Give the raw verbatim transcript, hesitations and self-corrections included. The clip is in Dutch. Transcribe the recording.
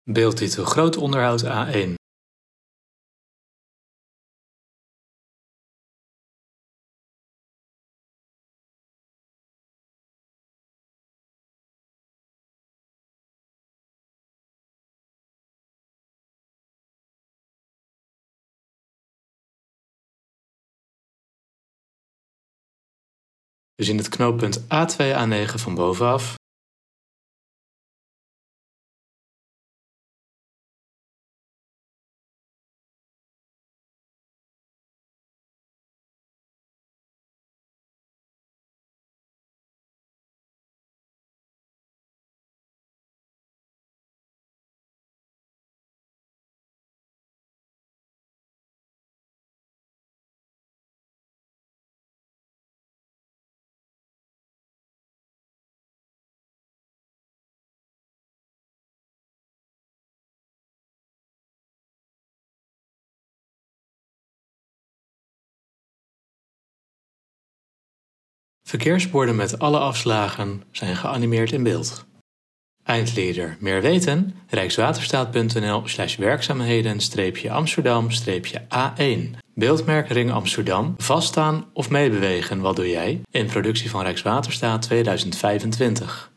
Beeldtitel Groot onderhoud A één. We zien het knooppunt A twee A negen van bovenaf. Verkeersborden met alle afslagen zijn geanimeerd in beeld. Eindleader. Meer weten? rijkswaterstaat.nl slash werkzaamheden streepje Amsterdam streepje A één. Beeldmerk Ring Amsterdam. Vaststaan of meebewegen, wat doe jij? In productie van Rijkswaterstaat tweeduizend vijfentwintig.